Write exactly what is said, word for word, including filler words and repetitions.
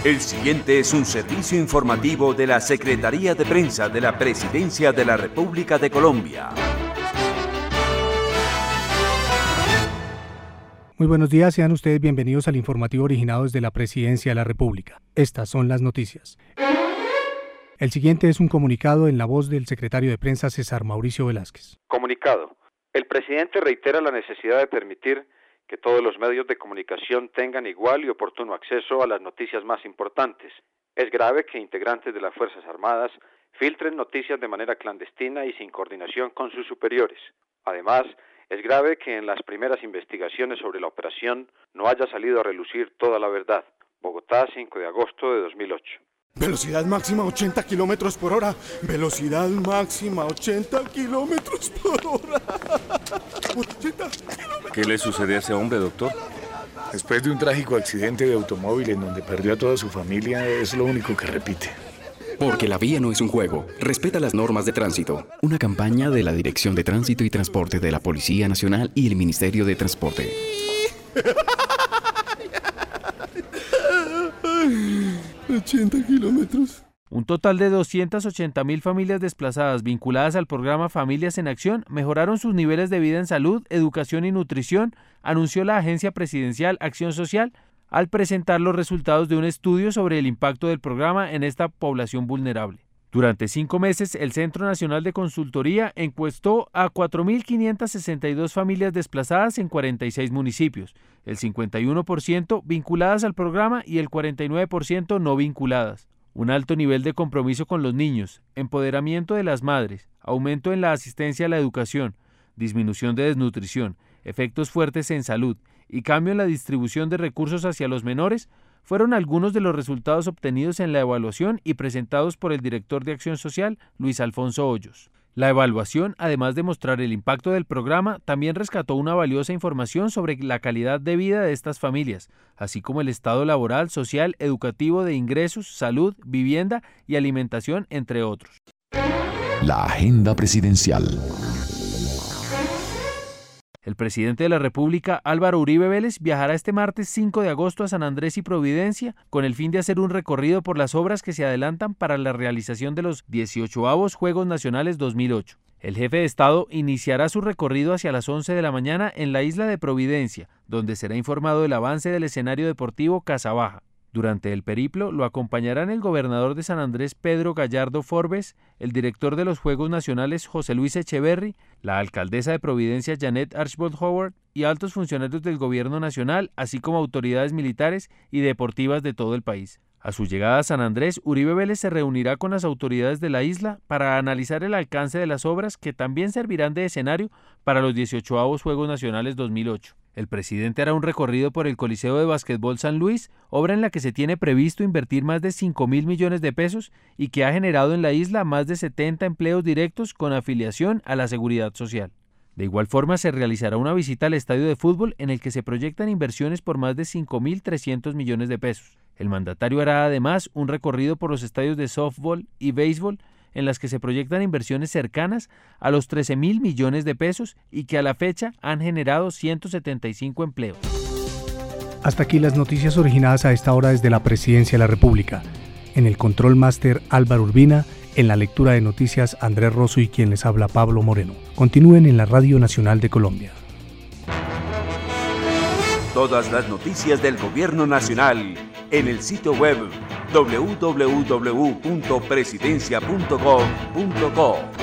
El siguiente es un servicio informativo de la Secretaría de Prensa de la Presidencia de la República de Colombia. Muy buenos días, sean ustedes bienvenidos al informativo originado desde la Presidencia de la República. Estas son las noticias. El siguiente es un comunicado en la voz del secretario de Prensa César Mauricio Velázquez. Comunicado. El presidente reitera la necesidad de permitir que todos los medios de comunicación tengan igual y oportuno acceso a las noticias más importantes. Es grave que integrantes de las Fuerzas Armadas filtren noticias de manera clandestina y sin coordinación con sus superiores. Además, es grave que en las primeras investigaciones sobre la operación no haya salido a relucir toda la verdad. Bogotá, cinco de agosto de dos mil ocho. Velocidad máxima ochenta kilómetros por hora. Velocidad máxima ochenta kilómetros por hora. ochenta kilómetros. ¿Qué le sucede a ese hombre, doctor? Después de un trágico accidente de automóvil en donde perdió a toda su familia, es lo único que repite. Porque la vía no es un juego. Respeta las normas de tránsito. Una campaña de la Dirección de Tránsito y Transporte de la Policía Nacional y el Ministerio de Transporte. ochenta kilómetros. Un total de doscientas ochenta mil familias desplazadas vinculadas al programa Familias en Acción mejoraron sus niveles de vida en salud, educación y nutrición, anunció la Agencia Presidencial Acción Social al presentar los resultados de un estudio sobre el impacto del programa en esta población vulnerable. Durante cinco meses, el Centro Nacional de Consultoría encuestó a cuatro mil quinientas sesenta y dos familias desplazadas en cuarenta y seis municipios, el cincuenta y uno por ciento vinculadas al programa y el cuarenta y nueve por ciento no vinculadas. Un alto nivel de compromiso con los niños, empoderamiento de las madres, aumento en la asistencia a la educación, disminución de desnutrición, efectos fuertes en salud y cambio en la distribución de recursos hacia los menores fueron algunos de los resultados obtenidos en la evaluación y presentados por el director de Acción Social, Luis Alfonso Hoyos. La evaluación, además de mostrar el impacto del programa, también rescató una valiosa información sobre la calidad de vida de estas familias, así como el estado laboral, social, educativo, de ingresos, salud, vivienda y alimentación, entre otros. La agenda presidencial. El presidente de la República, Álvaro Uribe Vélez, viajará este martes cinco de agosto a San Andrés y Providencia con el fin de hacer un recorrido por las obras que se adelantan para la realización de los dieciochoavos Juegos Nacionales dos mil ocho. El jefe de Estado iniciará su recorrido hacia las once de la mañana en la isla de Providencia, donde será informado del avance del escenario deportivo Casabaja. Durante el periplo lo acompañarán el gobernador de San Andrés, Pedro Gallardo Forbes, el director de los Juegos Nacionales, José Luis Echeverry, la alcaldesa de Providencia, Janet Archbold Howard, y altos funcionarios del gobierno nacional, así como autoridades militares y deportivas de todo el país. A su llegada a San Andrés, Uribe Vélez se reunirá con las autoridades de la isla para analizar el alcance de las obras que también servirán de escenario para los dieciochoavos Juegos Nacionales dos mil ocho. El presidente hará un recorrido por el Coliseo de Básquetbol San Luis, obra en la que se tiene previsto invertir más de cinco mil millones de pesos y que ha generado en la isla más de setenta empleos directos con afiliación a la Seguridad Social. De igual forma, se realizará una visita al estadio de fútbol en el que se proyectan inversiones por más de cinco mil trescientos millones de pesos. El mandatario hará además un recorrido por los estadios de softball y béisbol en las que se proyectan inversiones cercanas a los trece mil millones de pesos y que a la fecha han generado ciento setenta y cinco empleos. Hasta aquí las noticias originadas a esta hora desde la Presidencia de la República. En el control máster Álvaro Urbina, en la lectura de noticias Andrés Rosso y quien les habla Pablo Moreno. Continúen en la Radio Nacional de Colombia. Todas las noticias del Gobierno Nacional en el sitio web doble u doble u doble u punto presidencia punto gov punto co.